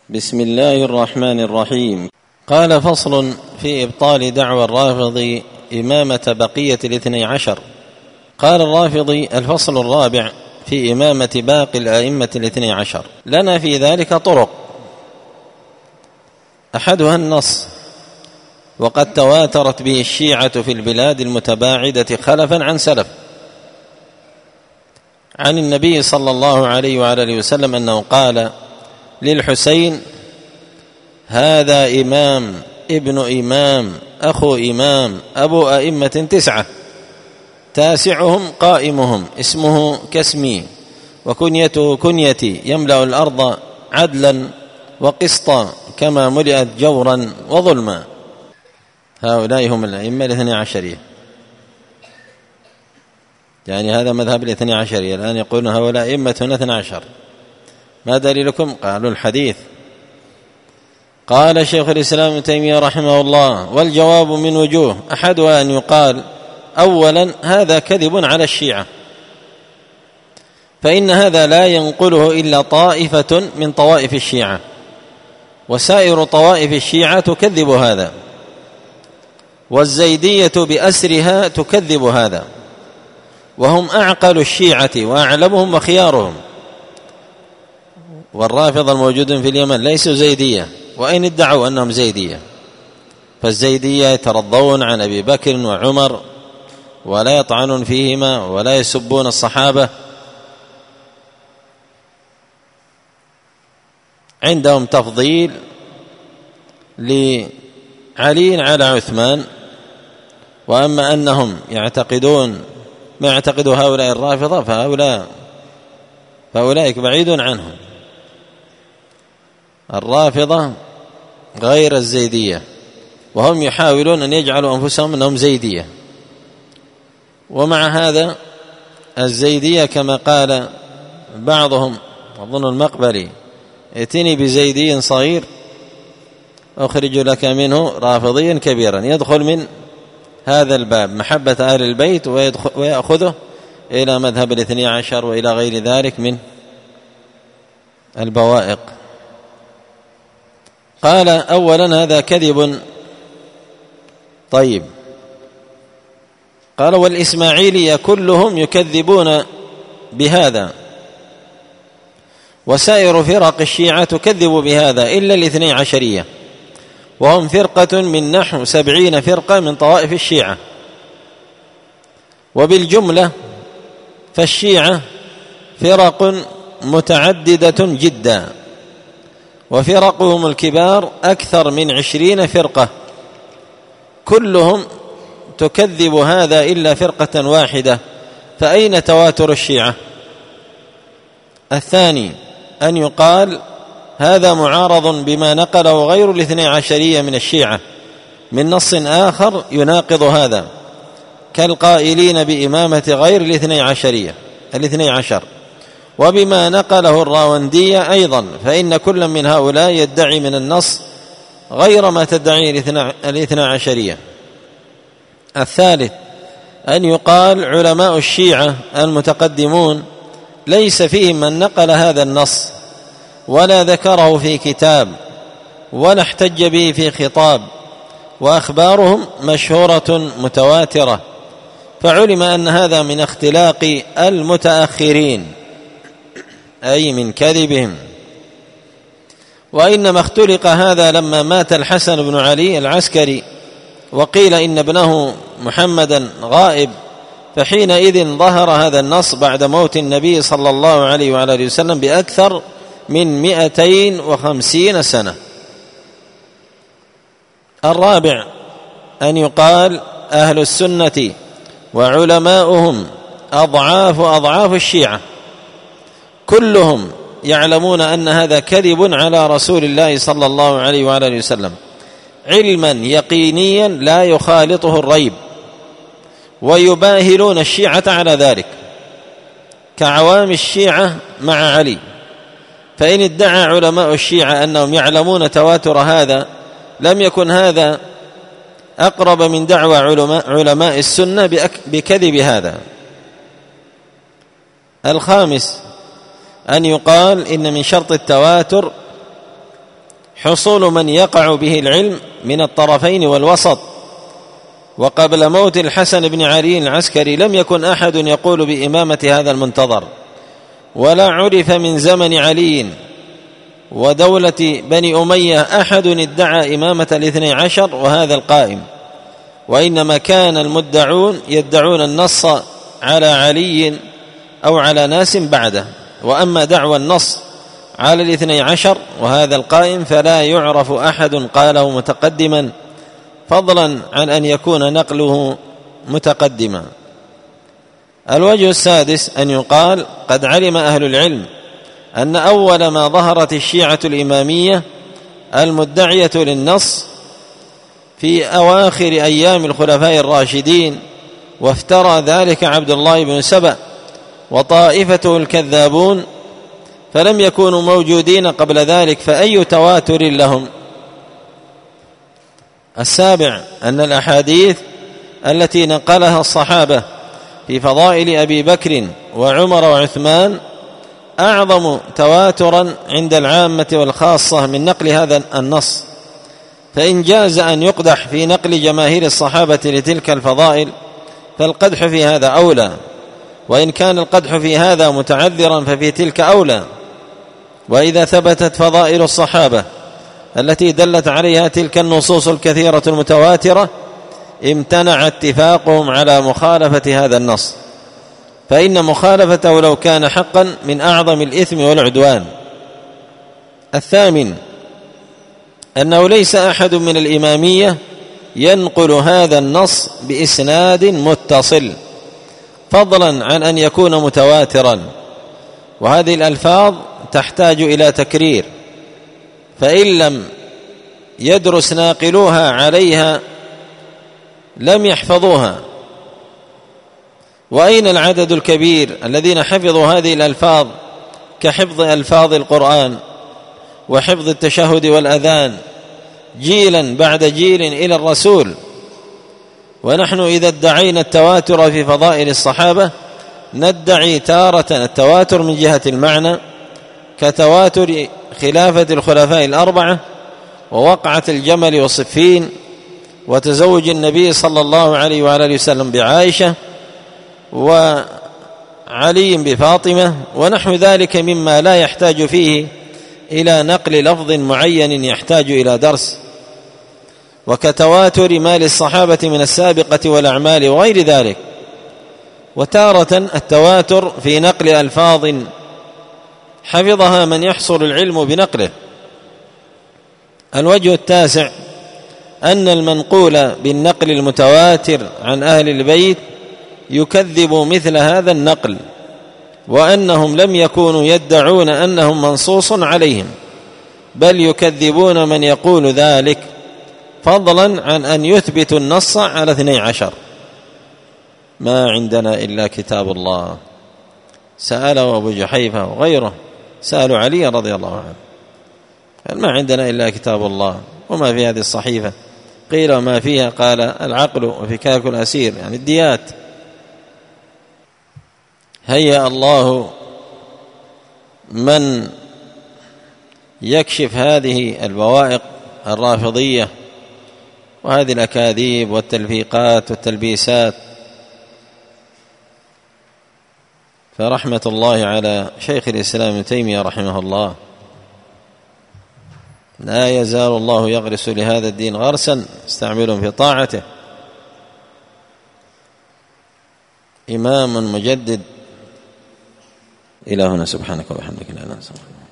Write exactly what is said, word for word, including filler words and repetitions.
بسم الله الرحمن الرحيم. قال: فصل في إبطال دعوى الرافض إمامة بقية الاثني عشر. قال الرافضي: الفصل الرابع في إمامة باقي الأئمة الاثني عشر. لنا في ذلك طرق، أحدها النص، وقد تواترت به الشيعة في البلاد المتباعدة خلفا عن سلف عن النبي صلى الله عليه وعلى آله وسلم أنه قال للحسين: هذا إمام ابن إمام أخو إمام أبو أئمة تسعة، تاسعهم قائمهم، اسمه كاسمي وكنيته كنيتي، يملأ الأرض عدلا وقسطا كما ملئت جورا وظلما. هؤلاء هم الأئمة الاثني عشرية، يعني هذا مذهب الاثني عشرية. الآن يقولون هؤلاء أئمة اثني عشر، ما دليلكم؟ قالوا الحديث. قال شيخ الإسلام ابن تيمية رحمه الله: والجواب من وجوه، أحدها أن يقال أولا هذا كذب على الشيعة، فإن هذا لا ينقله إلا طائفة من طوائف الشيعة، وسائر طوائف الشيعة تكذب هذا، والزيدية بأسرها تكذب هذا، وهم أعقل الشيعة وأعلمهم وخيارهم. والرافضة الموجودين في اليمن ليسوا زيدية، وإن ادعوا أنهم زيدية، فالزيدية يترضون عن أبي بكر وعمر ولا يطعنون فيهما ولا يسبون الصحابة، عندهم تفضيل لعلي على عثمان. وأما أنهم يعتقدون ما يعتقد هؤلاء الرافضة فهؤلاء فأولئك بعيد عنهم. الرافضة غير الزيدية، وهم يحاولون أن يجعلوا أنفسهم أنهم زيدية، ومع هذا الزيدية كما قال بعضهم، أظن المقبري: ائتني بزيدي صغير أخرج لك منه رافضيا كبيرا، يدخل من هذا الباب محبة أهل البيت ويأخذه إلى مذهب الاثني عشر وإلى غير ذلك من البوائق. قال: أولا هذا كذب. طيب، قال: والإسماعيلية كلهم يكذبون بهذا، وسائر فرق الشيعة تكذب بهذا إلا الاثني عشرية، وهم فرقة من نحو سبعين فرقة من طوائف الشيعة. وبالجملة فالشيعة فرق متعددة جدا، وفرقهم الكبار أكثر من عشرين فرقة، كلهم تكذب هذا إلا فرقة واحدة، فأين تواتر الشيعة؟ الثاني أن يقال هذا معارض بما نقله غير الاثني عشرية من الشيعة من نص آخر يناقض هذا، كالقائلين بإمامة غير الاثني عشرية الاثني عشر، وبما نقله الراوندية أيضا، فإن كل من هؤلاء يدعي من النص غير ما تدعي الاثنى عشرية. الثالث أن يقال علماء الشيعة المتقدمون ليس فيهم من نقل هذا النص ولا ذكره في كتاب ولا احتج به في خطاب، وأخبارهم مشهورة متواترة، فعلم أن هذا من اختلاق المتأخرين، أي من كذبهم. وإنما اختلق هذا لما مات الحسن بن علي العسكري، وقيل إن ابنه محمدا غائب، فحينئذ ظهر هذا النص بعد موت النبي صلى الله عليه وعلى آله وسلم بأكثر من مئتين وخمسين سنة. الرابع أن يقال أهل السنة وعلماؤهم أضعاف أضعاف الشيعة، كلهم يعلمون أن هذا كذب على رسول الله صلى الله عليه وعلى آله وسلم، علما يقينيا لا يخالطه الريب، ويباهلون الشيعة على ذلك كعوام الشيعة مع علي. فإن ادعى علماء الشيعة أنهم يعلمون تواتر هذا، لم يكن هذا أقرب من دعوى علماء, علماء السنة بكذب هذا. الخامس أن يقال إن من شرط التواتر حصول من يقع به العلم من الطرفين والوسط. وقبل موت الحسن بن علي العسكري لم يكن أحد يقول بإمامة هذا المنتظر، ولا عرف من زمن علي ودولة بني أمية أحد ادعى إمامة الاثني عشر وهذا القائم، وإنما كان المدعون يدعون النص على علي أو على ناس بعده. وأما دعوى النص على الاثني عشر وهذا القائم فلا يعرف أحد قاله متقدما، فضلا عن أن يكون نقله متقدما. الوجه السادس أن يقال قد علم أهل العلم أن أول ما ظهرت الشيعة الإمامية المدعية للنص في أواخر أيام الخلفاء الراشدين، وافترى ذلك عبد الله بن سبأ وطائفته الكذابون، فلم يكونوا موجودين قبل ذلك، فأي تواتر لهم؟ السابع أن الأحاديث التي نقلها الصحابة في فضائل أبي بكر وعمر وعثمان أعظم تواترا عند العامة والخاصة من نقل هذا النص، فإن جاز أن يقدح في نقل جماهير الصحابة لتلك الفضائل فالقدح في هذا أولى، وإن كان القدح في هذا متعذرا ففي تلك أولى. وإذا ثبتت فضائل الصحابة التي دلت عليها تلك النصوص الكثيرة المتواترة امتنع اتفاقهم على مخالفة هذا النص، فإن مخالفته لو كان حقا من أعظم الإثم والعدوان. الثامن أنه ليس أحد من الإمامية ينقل هذا النص بإسناد متصل، فضلا عن أن يكون متواترا، وهذه الألفاظ تحتاج إلى تكرير، فإن لم يدرس ناقلوها عليها لم يحفظوها. وأين العدد الكبير الذين حفظوا هذه الألفاظ كحفظ ألفاظ القرآن وحفظ التشهد والأذان جيلا بعد جيل إلى الرسول؟ ونحن إذا ادعينا التواتر في فضائل الصحابة ندعي تارة التواتر من جهة المعنى كتواتر خلافة الخلفاء الأربعة ووقعة الجمل وصفين وتزوج النبي صلى الله عليه وعلى وسلم بعائشة وعلي بفاطمة ونحو ذلك مما لا يحتاج فيه إلى نقل لفظ معين يحتاج إلى درس، وكتواتر ما للصحابة من السابقة والأعمال وغير ذلك. وتارة التواتر في نقل ألفاظ حفظها من يحصل العلم بنقله. الوجه التاسع أن المنقول بالنقل المتواتر عن أهل البيت يكذب مثل هذا النقل، وأنهم لم يكونوا يدعون أنهم منصوص عليهم، بل يكذبون من يقول ذلك، فضلا عن أن يثبتوا النص على اثني عشر. ما عندنا إلا كتاب الله. سأله أبو جحيفة وغيره سألوا علي رضي الله عنه قال ما عندنا إلا كتاب الله وما في هذه الصحيفة. قيل وما فيها؟ قال العقل وفكاك الأسير، يعني الديات. هيأ الله من يكشف هذه البوائق الرافضية وهذه الأكاذيب والتلفيقات والتلبيسات، فرحمة الله على شيخ الإسلام ابن تيمية رحمه الله، لا يزال الله يغرس لهذا الدين غرسا يستعملهم في طاعته. إمام مجدد. إلى هنا، سبحانك وبحمدك لا إله إلا أنت.